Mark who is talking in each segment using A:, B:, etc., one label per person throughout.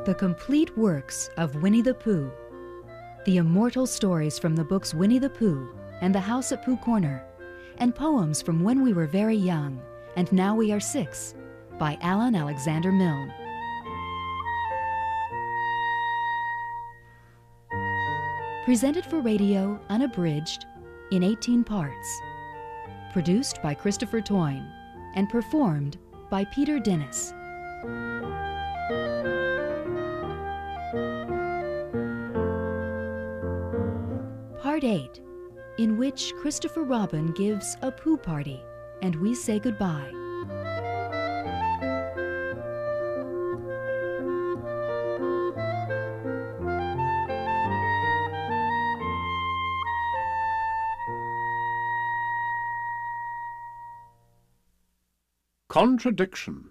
A: The complete works of Winnie the Pooh. The immortal stories from the books Winnie the Pooh and The House at Pooh Corner, and poems from when we were very young and now we are 6, by Alan Alexander Milne. Presented for radio, unabridged, in 18 parts. Produced by Christopher Toyne and performed by Peter Dennis. Part 8, in which Christopher Robin gives a Pooh party and we say goodbye.
B: Contradiction.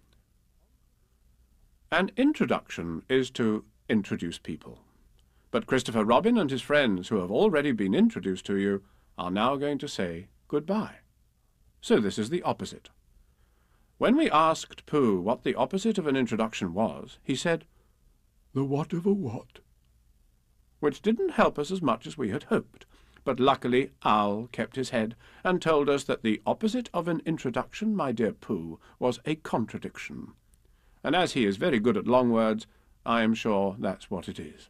B: An introduction is to introduce people. But Christopher Robin and his friends, who have already been introduced to you, are now going to say goodbye. So this is the opposite. When we asked Pooh what the opposite of an introduction was, he said, "The what of a what?" Which didn't help us as much as we had hoped. But luckily Owl kept his head and told us that the opposite of an introduction, my dear Pooh, was a contradiction. And as he is very good at long words, I am sure that's what it is.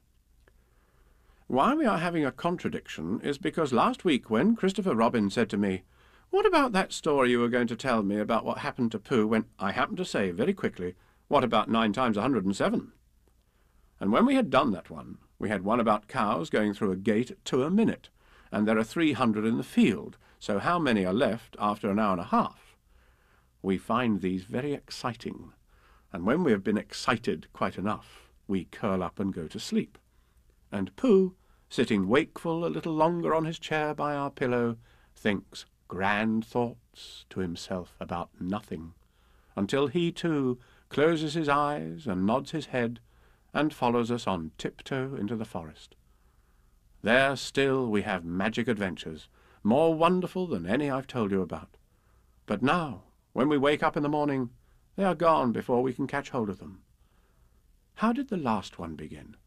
B: Why we are having a contradiction is because last week when Christopher Robin said to me, "What about that story you were going to tell me about what happened to Pooh when," I happened to say very quickly, "What about 9 times 107? And when we had done that one, we had one about cows going through a gate at 2 a minute, and there are 300 in the field, so how many are left after an hour and a half? We find these very exciting, and when we have been excited quite enough, we curl up and go to sleep. And Pooh, sitting wakeful a little longer on his chair by our pillow, thinks grand thoughts to himself about nothing, until he too closes his eyes and nods his head and follows us on tiptoe into the forest. There still we have magic adventures, more wonderful than any I've told you about. But now, when we wake up in the morning, they are gone before we can catch hold of them. How did the last one begin?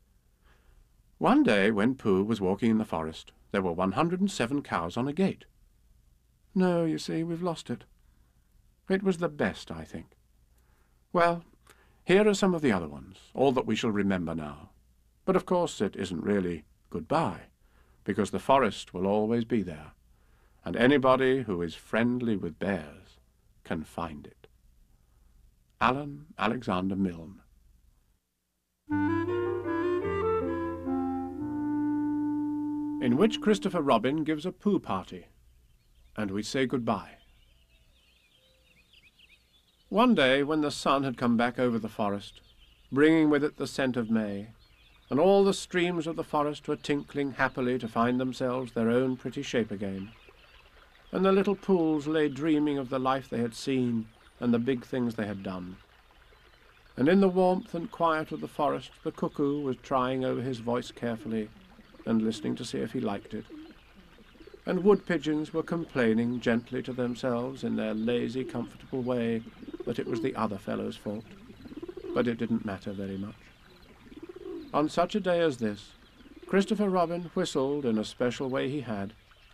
B: One day when Pooh was walking in the forest, there were 107 cows on a gate. No, you see, we've lost it. It was the best, I think. Well, here are some of the other ones, all that we shall remember now. But of course it isn't really goodbye, because the forest will always be there, and anybody who is friendly with bears can find it. Alan Alexander Milne. In which Christopher Robin gives a Pooh party, and we say goodbye. One day, when the sun had come back over the forest, bringing with it the scent of May, and all the streams of the forest were tinkling happily to find themselves their own pretty shape again, and the little pools lay dreaming of the life they had seen and the big things they had done. And in the warmth and quiet of the forest the cuckoo was trying over his voice carefully and listening to see if he liked it, and wood-pigeons were complaining gently to themselves in their lazy, comfortable way that it was the other fellow's fault, but it didn't matter very much. On such a day as this, Christopher Robin whistled in a special way he had,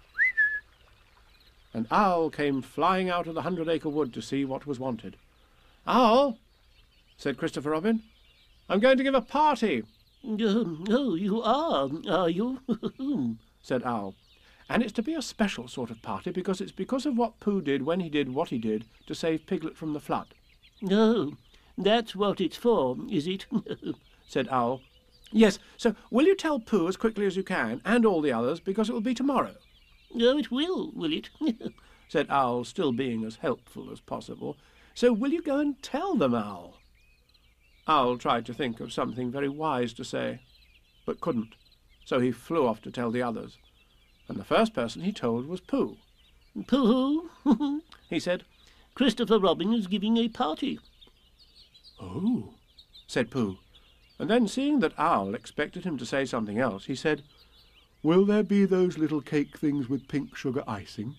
B: and Owl came flying out of the 100-acre wood to see what was wanted. "Owl," said Christopher Robin, "I'm going to give a party."
C: Oh, you are you?"
B: said Owl. "And it's to be a special sort of party, because it's because of what Pooh did when he did what he did to save Piglet from the flood."
C: "Oh, that's what it's for, is it?"
B: said Owl. "Yes, so will you tell Pooh as quickly as you can, and all the others, because it will be tomorrow?"
C: "Oh, it will it?"
B: said Owl, still being as helpful as possible. "So will you go and tell them, Owl?" Owl tried to think of something very wise to say, but couldn't, so he flew off to tell the others. And the first person he told was Pooh.
C: "Pooh,"
B: he said,
C: "Christopher Robin is giving a party."
B: "Oh," said Pooh, and then seeing that Owl expected him to say something else, he said, "Will there be those little cake things with pink sugar icing?"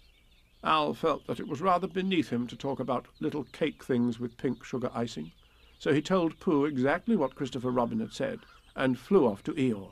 B: Owl felt that it was rather beneath him to talk about little cake things with pink sugar icing, So he told Pooh exactly what Christopher Robin had said, and flew off to Eeyore.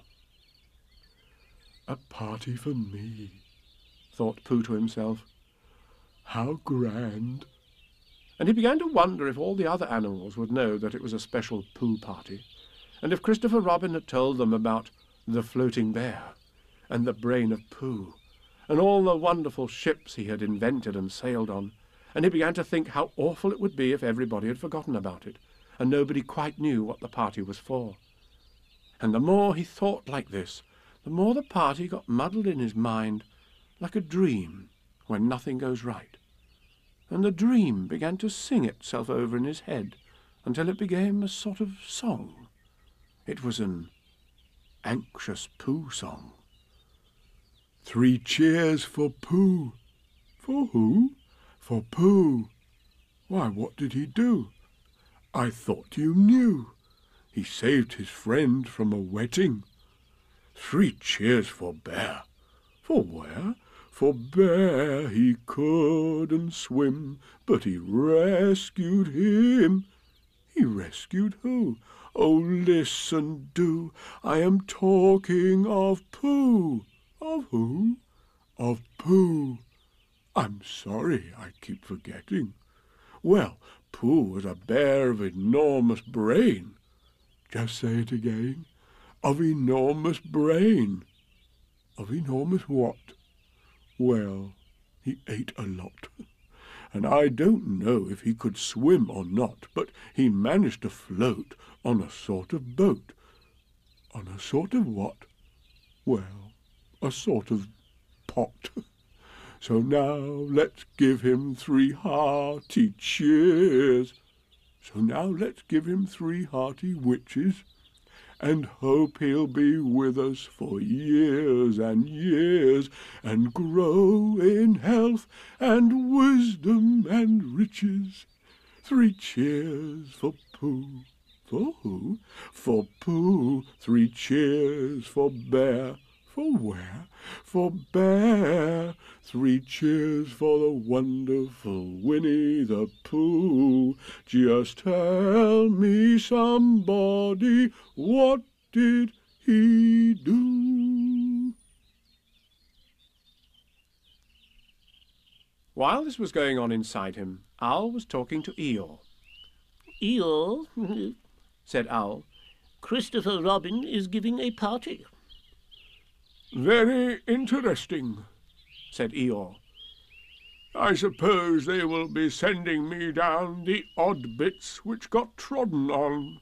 D: "A party for me," thought Pooh to himself. "How grand!"
B: And he began to wonder if all the other animals would know that it was a special Pooh party, and if Christopher Robin had told them about the floating bear, and the brain of Pooh, and all the wonderful ships he had invented and sailed on, and he began to think how awful it would be if everybody had forgotten about it, and nobody quite knew what the party was for. And the more he thought like this, the more the party got muddled in his mind, like a dream when nothing goes right. And the dream began to sing itself over in his head until it became a sort of song. It was an anxious Pooh song.
D: 3 cheers for Pooh. For who? For Pooh. Why, what did he do? I thought you knew. He saved his friend from a wetting. 3 cheers for Bear. For where? For Bear, he couldn't swim, but he rescued him. He rescued who? Oh, listen, do. I am talking of Pooh. Of who? Of Pooh. I'm sorry, I keep forgetting. Well, Pooh was a bear of enormous brain. Just say it again. Of enormous brain. Of enormous what? Well, he ate a lot. And I don't know if he could swim or not, but he managed to float on a sort of boat. On a sort of what? Well, a sort of pot. So now let's give him 3 hearty cheers. So now let's give him 3 hearty witches, and hope he'll be with us for years and years, and grow in health and wisdom and riches. 3 cheers for Pooh. For who? For Pooh. 3 cheers for Bear. For where? For Bear. 3 cheers for the wonderful Winnie the Pooh. Just tell me, somebody, what did he do?
B: While this was going on inside him, Owl was talking to Eeyore.
C: Eeyore,
B: Said Owl.
C: Christopher Robin is giving a party.
D: Very interesting,
B: Said Eeyore.
D: I suppose they will be sending me down the odd bits which got trodden on.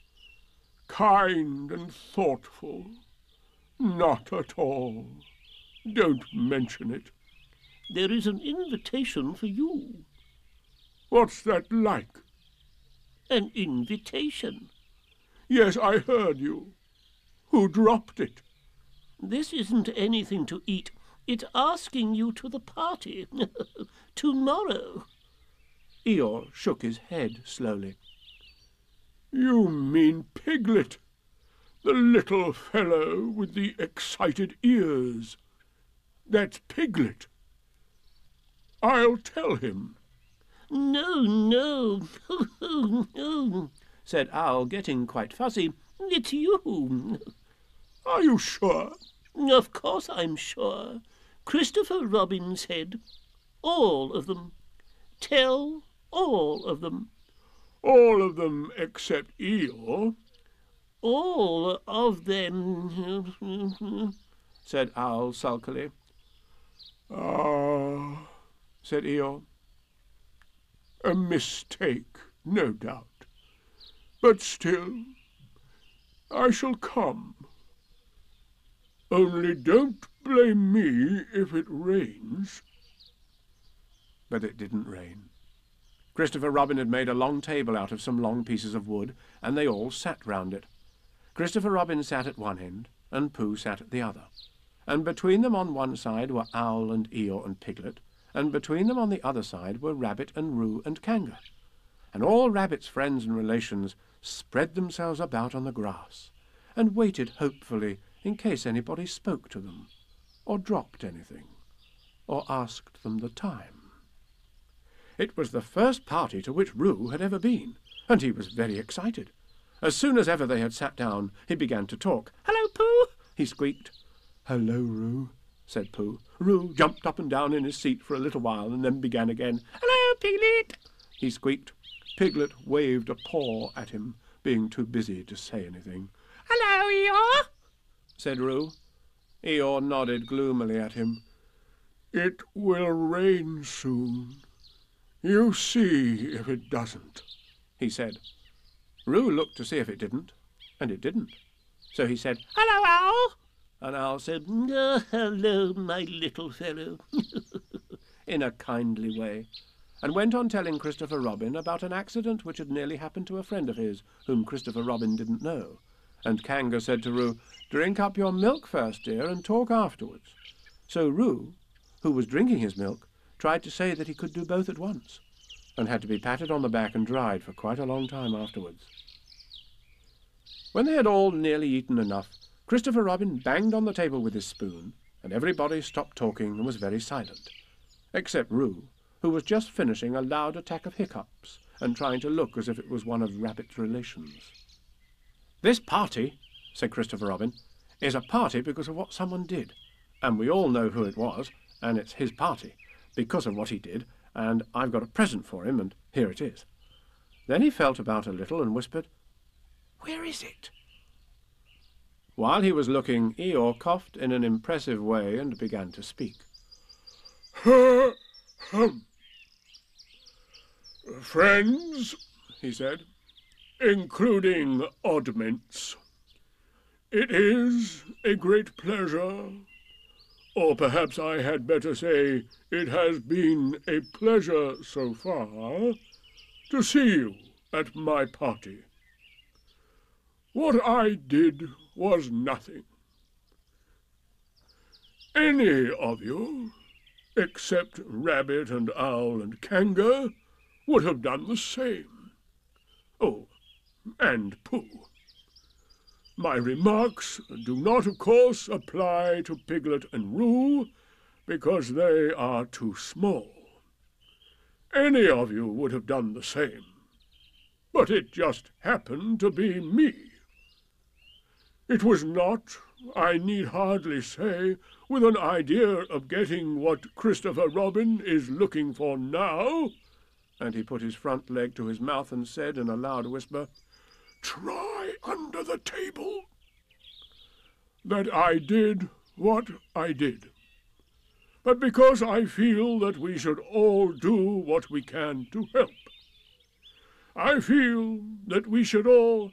D: Kind and thoughtful. Not at all. Don't mention it.
C: There is an invitation for you.
D: What's that like?
C: An invitation.
D: Yes, I heard you. Who dropped it?
C: This isn't anything to eat. It's asking you to the party. Tomorrow.
B: Eeyore shook his head slowly.
D: You mean Piglet, the little fellow with the excited ears. That's Piglet. I'll tell him.
C: No, no, no,
B: Said Owl, getting quite fussy.
C: it's you.
D: Are you sure?
C: Of course I'm sure. Christopher Robin said, all of them. Tell all of them.
D: All of them except Eeyore.
C: All of them.
B: Said Owl sulkily.
D: Ah,
B: Said Eeyore.
D: a mistake, no doubt. But still, I shall come. Only don't blame me if it rains.
B: But it didn't rain. Christopher Robin had made a long table out of some long pieces of wood, and they all sat round it. Christopher Robin sat at one end, and Pooh sat at the other. And between them on one side were Owl and Eeyore and Piglet, and between them on the other side were Rabbit and Roo and Kanga. And all Rabbit's friends and relations spread themselves about on the grass, and waited hopefully in case anybody spoke to them, or dropped anything, or asked them the time. It was the first party to which Roo had ever been, and he was very excited. As soon as ever they had sat down, he began to talk. "Hello, Pooh!" he squeaked.
D: Hello, Roo,
B: said Pooh. Roo jumped up and down in his seat for a little while and then began again. "Hello, Piglet!" he squeaked. Piglet waved a paw at him, being too busy to say anything. "Hello, Eeyore!" said Roo. Eeyore nodded gloomily at him.
D: It will rain soon. You see if it doesn't,
B: he said. Roo looked to see if it didn't, and it didn't. So he said, "Hello, Owl!" And Owl said,
C: "Oh, hello, my little fellow,"
B: in a kindly way, and went on telling Christopher Robin about an accident which had nearly happened to a friend of his, whom Christopher Robin didn't know. And Kanga said to Roo, "Drink up your milk first, dear, and talk afterwards." So Roo, who was drinking his milk, tried to say that he could do both at once, and had to be patted on the back and dried for quite a long time afterwards. When they had all nearly eaten enough, Christopher Robin banged on the table with his spoon, and everybody stopped talking and was very silent, except Roo, who was just finishing a loud attack of hiccups and trying to look as if it was one of Rabbit's relations. "This party," said Christopher Robin, "is a party because of what someone did, and we all know who it was, and it's his party, because of what he did, and I've got a present for him, and here it is." Then he felt about a little and whispered, "Where is it?" While he was looking, Eeyore coughed in an impressive way and began to speak.
D: Friends, he said, including oddments, it is a great pleasure, or perhaps I had better say it has been a pleasure so far, to see you at my party. What I did was nothing. Any of you, except Rabbit and Owl and Kanga, would have done the same. Oh, and Pooh. My remarks do not, of course, apply to Piglet and Roo, because they are too small. Any of you would have done the same, but it just happened to be me. It was not, I need hardly say, with an idea of getting what Christopher Robin is looking for now, and he put his front leg to his mouth and said in a loud whisper, "Try under the table," that I did what I did, but because I feel that we should all do what we can to help. I feel that we should all...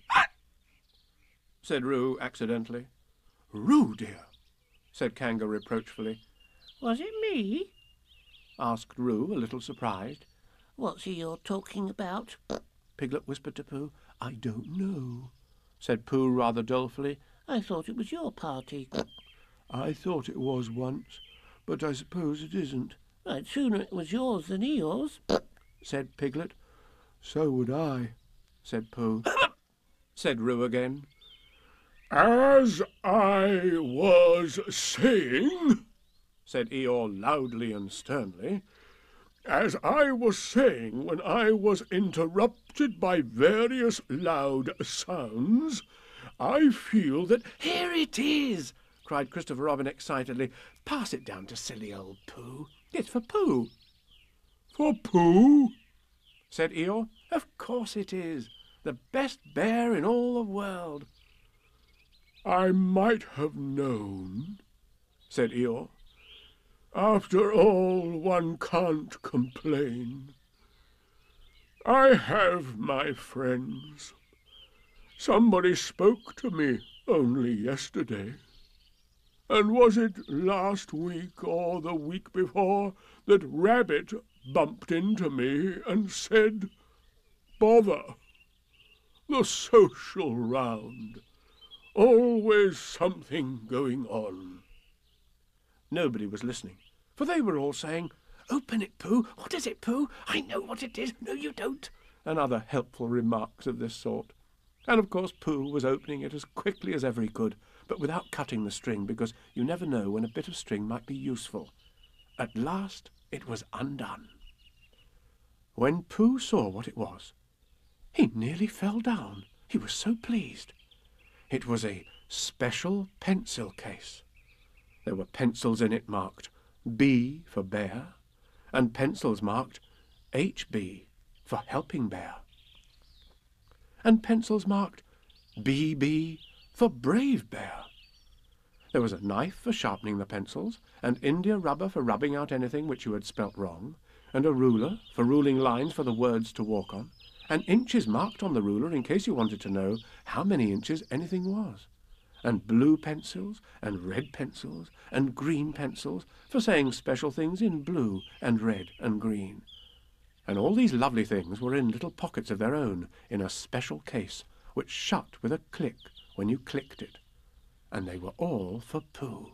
B: said Roo accidentally. "Roo, dear," said Kanga reproachfully.
C: "Was it me?"
B: asked Roo, a little surprised.
C: "What's he you're talking about?"
B: Piglet whispered to Pooh. "I don't know," said Pooh rather dolefully.
C: "I thought it was your party."
D: I thought it was once, but I suppose it isn't.
C: "I'd sooner it was yours than Eeyore's,"
B: said Piglet.
D: So would I,
B: said Pooh. Said Roo again.
D: As I was saying,
B: said Eeyore loudly and sternly,
D: as I was saying when I was interrupted by various loud sounds, I feel that...
B: "Here it is!" cried Christopher Robin excitedly. "Pass it down to silly old Pooh. It's for Pooh."
D: For Pooh?
B: said Eeyore. "Of course it is. The best bear in all the world."
D: I might have known,
B: said Eeyore.
D: After all, one can't complain. I have my friends. Somebody spoke to me only yesterday. And was it last week or the week before that Rabbit bumped into me and said, "Bother! The social round. Always something going on."
B: Nobody was listening, for they were all saying, "Open it, Pooh! What is it, Pooh? I know what it is. No, you don't," and other helpful remarks of this sort. And of course Pooh was opening it as quickly as ever he could, but without cutting the string, because you never know when a bit of string might be useful. At last it was undone. When Pooh saw what it was, He nearly fell down. He was so pleased. It was a special pencil case. There were pencils in it marked B for bear, and pencils marked HB for helping bear, and pencils marked BB for brave bear. There was a knife for sharpening the pencils, and India rubber for rubbing out anything which you had spelt wrong, and a ruler for ruling lines for the words to walk on, and inches marked on the ruler in case you wanted to know how many inches anything was, and blue pencils, and red pencils, and green pencils for saying special things in blue and red and green. And all these lovely things were in little pockets of their own in a special case, which shut with a click when you clicked it. And they were all for Pooh.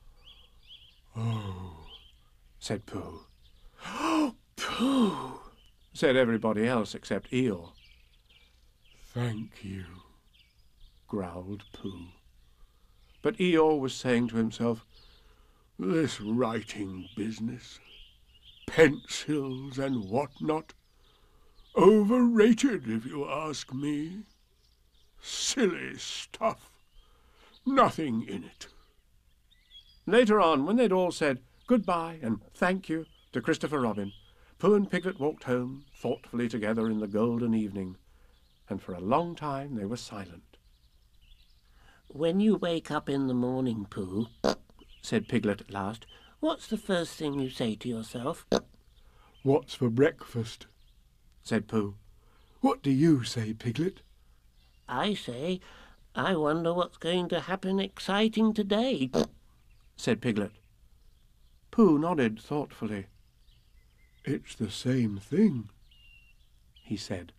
D: Oh,
B: Said Pooh. Oh, Pooh, said everybody else except Eeyore.
D: thank you.
B: Growled Pooh. But Eeyore was saying to himself,
D: This writing business, pencils and what not, overrated if you ask me. Silly stuff, nothing in it.
B: Later on, when they'd all said goodbye and thank you to Christopher Robin, Pooh and Piglet walked home thoughtfully together in the golden evening, and for a long time they were silent.
C: When you wake up in the morning, Pooh, said Piglet at last, what's the first thing you say to yourself?
D: What's for breakfast?
B: Said Pooh.
D: What do you say, Piglet?
C: I say, I wonder what's going to happen exciting today,
B: said Piglet. Pooh nodded thoughtfully.
D: It's the same thing,
B: he said.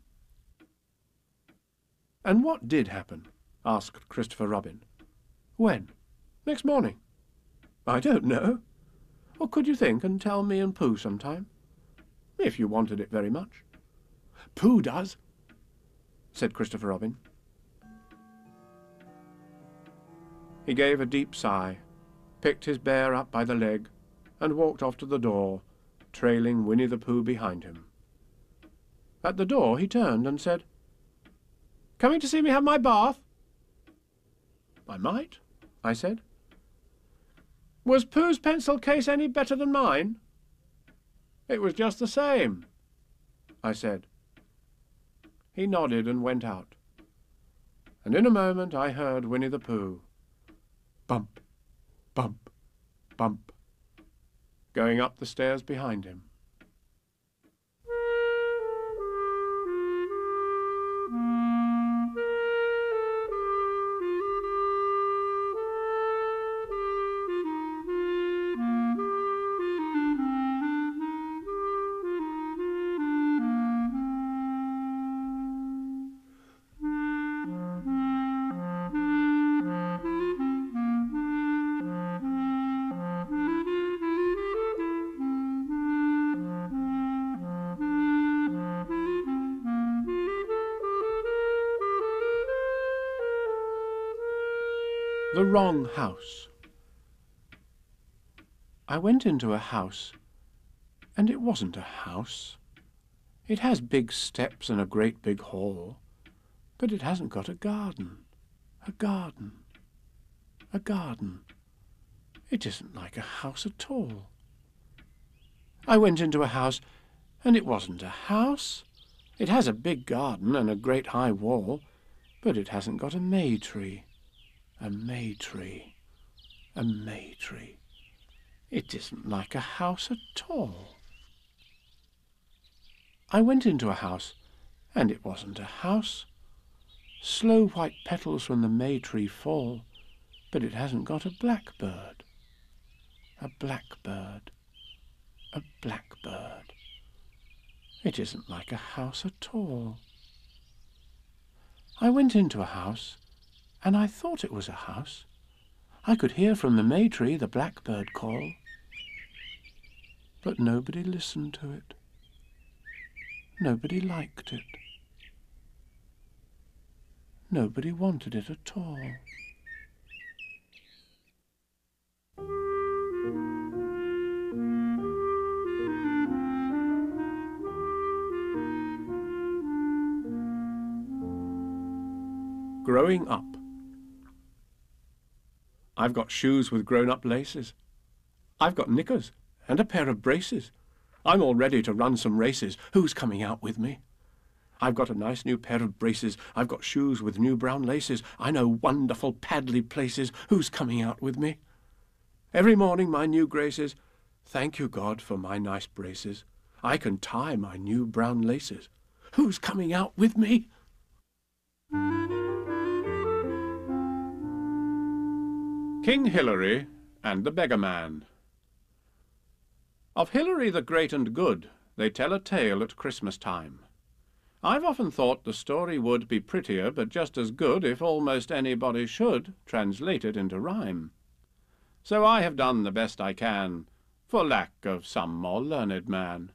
B: And what did happen? Asked Christopher Robin. When? Next morning? I don't know. Or could you think and tell me and Pooh sometime? If you wanted it very much. Pooh does, said Christopher Robin. He gave a deep sigh, picked his bear up by the leg, and walked off to the door, trailing Winnie the Pooh behind him. At the door he turned and said, Coming to see me have my bath? I might, I said. Was Pooh's pencil case any better than mine? It was just the same, I said. He nodded and went out, and in a moment I heard Winnie the Pooh, bump, bump, bump, going up the stairs behind him. The wrong house. I went into a house, and it wasn't a house. It has big steps and a great big hall, but it hasn't got a garden. A garden. A garden. It isn't like a house at all. I went into a house, and it wasn't a house. It has a big garden and a great high wall, but it hasn't got a may-tree. A may-tree, a may-tree. It isn't like a house at all. I went into a house, and it wasn't a house. Slow white petals from the may-tree fall, but it hasn't got a blackbird. A blackbird, a blackbird. It isn't like a house at all. I went into a house, and I thought it was a house. I could hear from the may-tree the blackbird call, but nobody listened to it. Nobody liked it. Nobody wanted it at all. growing up. I've got shoes with grown-up laces. I've got knickers and a pair of braces. I'm all ready to run some races. Who's coming out with me? I've got a nice new pair of braces. I've got shoes with new brown laces. I know wonderful paddly places. Who's coming out with me? Every morning, my new graces. Thank you, God, for my nice braces. I can tie my new brown laces. Who's coming out with me? King Hilary and the Beggar Man. Of Hilary the Great and Good they tell a tale at Christmas time. I've often thought the story would be prettier, but just as good if almost anybody should translate it into rhyme. So I have done the best I can, for lack of some more learned man.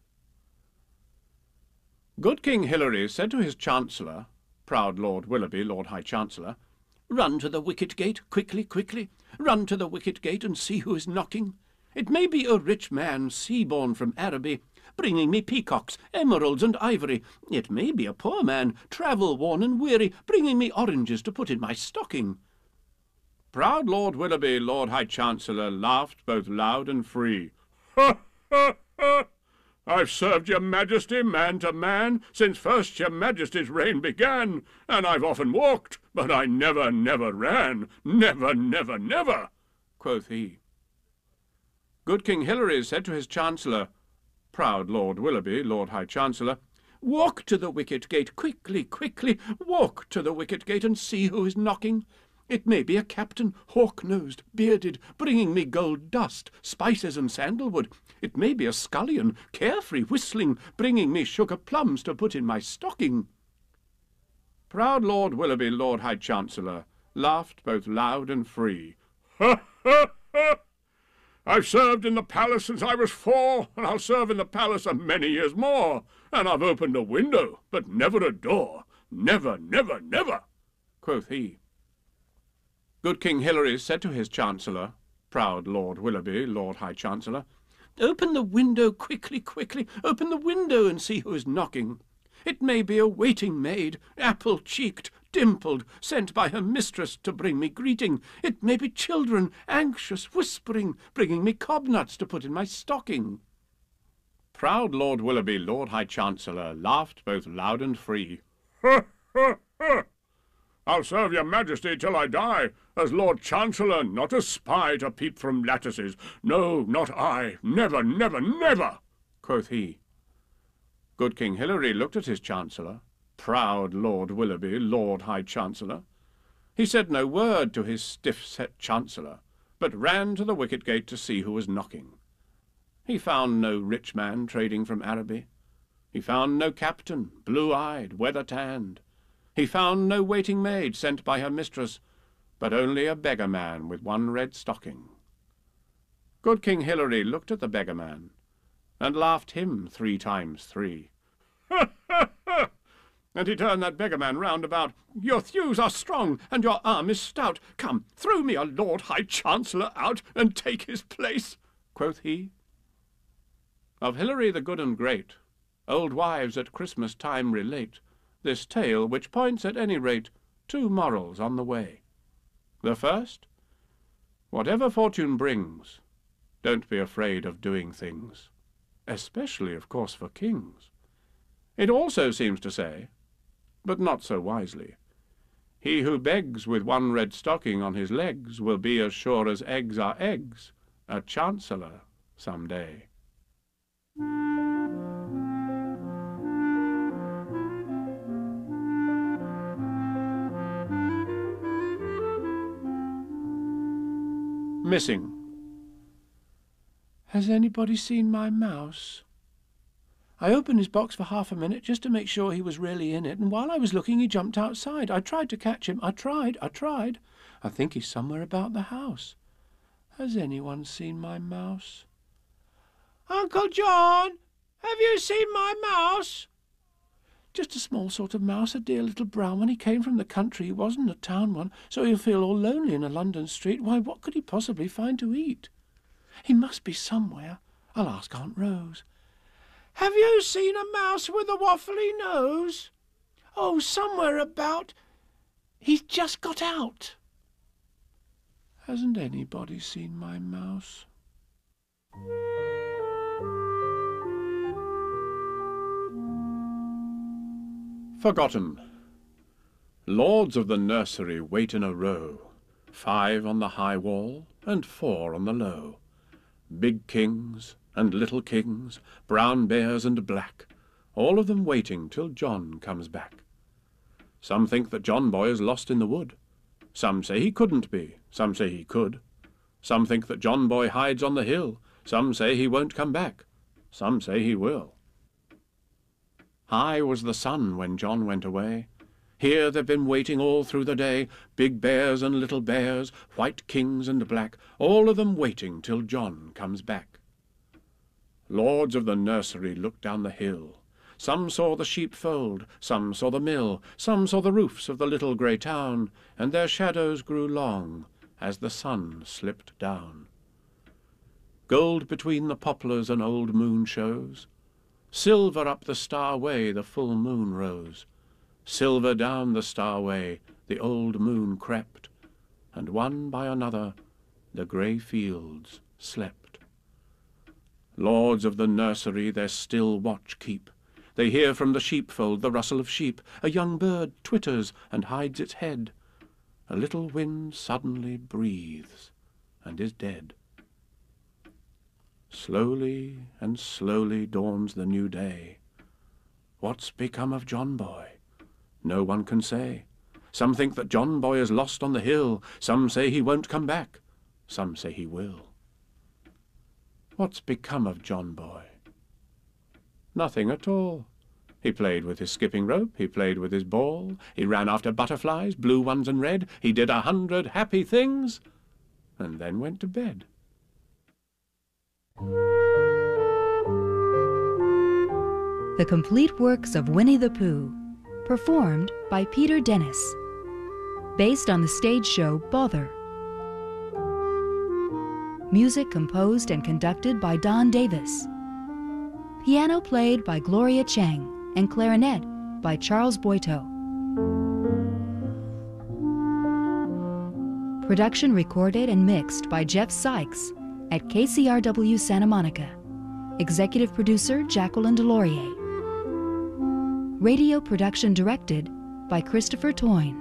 B: Good King Hilary said to his Chancellor, proud Lord Willoughby, Lord High Chancellor, "Run to the wicket gate, quickly, quickly, run to the wicket gate and see who is knocking. It may be a rich man, sea-born from Araby, bringing me peacocks, emeralds, and ivory. It may be a poor man, travel-worn and weary, bringing me oranges to put in my stocking." Proud Lord Willoughby, Lord High Chancellor, laughed both loud and free. "Ha, ha, ha! I've served your Majesty man to man since first your Majesty's reign began, and I've often walked, but I never, never ran, never, never, never," quoth he. Good King Hilary said to his Chancellor, proud Lord Willoughby, Lord High Chancellor, "Walk to the wicket gate, quickly, quickly, walk to the wicket gate and see who is knocking. It may be a captain, hawk-nosed, bearded, bringing me gold dust, spices and sandalwood. It may be a scullion, carefree, whistling, bringing me sugar plums to put in my stocking." Proud Lord Willoughby, Lord High Chancellor, laughed both loud and free. "Ha, ha, ha! I've served in the palace since I was 4, and I'll serve in the palace a many years more, and I've opened a window, but never a door, never, never, never," quoth he. Good King Hilary said to his Chancellor, proud Lord Willoughby, Lord High Chancellor, "Open the window, quickly, quickly, open the window and see who is knocking. It may be a waiting maid, apple-cheeked, dimpled, sent by her mistress to bring me greeting. It may be children, anxious, whispering, bringing me cobnuts to put in my stocking." Proud Lord Willoughby, Lord High Chancellor, laughed both loud and free. "Ha, ha, ha! I'll serve your Majesty till I die, as Lord Chancellor, not as spy to peep from lattices. No, not I, never, never, never," quoth he. Good King Hilary looked at his Chancellor, proud Lord Willoughby, Lord High Chancellor. He said no word to his stiff-set Chancellor, but ran to the wicket gate to see who was knocking. He found no rich man trading from Araby. He found no captain, blue-eyed, weather-tanned. He found no waiting maid sent by her mistress, but only a beggar man with one red stocking. Good King Hilary looked at the beggar man, and laughed him 3 times 3. "Ha, ha, ha! And he turned that beggar man round about. 'Your thews are strong, and your arm is stout. Come, throw me a Lord High Chancellor out, and take his place,' quoth he." Of Hilary the Good and Great, old wives at Christmas time relate this tale, which points at any rate 2 morals on the way. The first, whatever fortune brings, don't be afraid of doing things, especially, of course, for kings. It also seems to say, but not so wisely, he who begs with one red stocking on his legs will be as sure as eggs are eggs, a chancellor some day. Missing. Has anybody seen my mouse? I opened his box for half a minute just to make sure he was really in it, and while I was looking he jumped outside. I tried to catch him. I tried. I think he's somewhere about the house. Has anyone seen my mouse? Uncle John, have you seen my mouse? Just a small sort of mouse, a dear little brown one. He came from the country. He wasn't a town one, so he'll feel all lonely in a London street. Why, what could he possibly find to eat? He must be somewhere. I'll ask Aunt Rose. Have you seen a mouse with a waffly nose? Oh, somewhere about.
C: He's just got out.
B: Hasn't anybody seen my mouse? Forgotten. Lords of the nursery wait in a row, 5 on the high wall and 4 on the low. Big kings and little kings, brown bears and black, all of them waiting till John comes back. Some think that John Boy is lost in the wood. Some say he couldn't be, some say he could. Some think that John Boy hides on the hill, some say he won't come back, some say he will. High was the sun when John went away. Here they've been waiting all through the day, big bears and little bears, white kings and black, all of them waiting till John comes back. Lords of the nursery looked down the hill. Some saw the sheepfold, some saw the mill, some saw the roofs of the little grey town, and their shadows grew long as the sun slipped down. Gold between the poplars an old moon shows, silver up the star way the full moon rose, silver down the star way the old moon crept, and one by another the grey fields slept. Lords of the nursery their still watch keep. They hear from the sheepfold the rustle of sheep. A young bird twitters and hides its head. A little wind suddenly breathes and is dead. Slowly and slowly dawns the new day. What's become of John Boy? No one can say. Some think that John Boy is lost on the hill. Some say he won't come back. Some say he will. What's become of John Boy? Nothing at all. He played with his skipping rope, he played with his ball, he ran after butterflies, blue ones and red, he did 100 happy things, and then went to bed.
A: The Complete Works of Winnie the Pooh, performed by Peter Dennis. Based on the stage show Bother. Music composed and conducted by Don Davis. Piano played by Gloria Chang and clarinet by Charles Boito. Production recorded and mixed by Jeff Sykes at KCRW Santa Monica. Executive producer Jacqueline Delorier. Radio production directed by Christopher Toyne.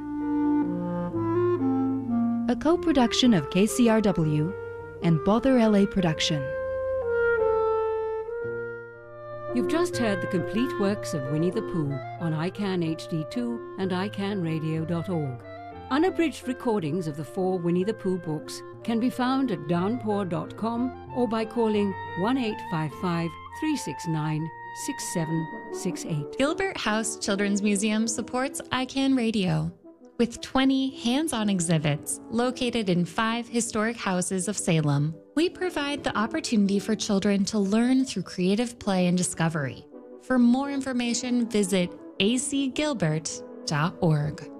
A: A co-production of KCRW and Bother LA Production.
E: You've just heard the complete works of Winnie the Pooh on ICANN HD2 and iCannRadio.org. Unabridged recordings of the 4 Winnie the Pooh books can be found at downpour.com or by calling 1-855-369-6768.
F: Gilbert House Children's Museum supports ICANN Radio with 20 hands-on exhibits located in 5 historic houses of Salem. We provide the opportunity for children to learn through creative play and discovery. For more information, visit acgilbert.org.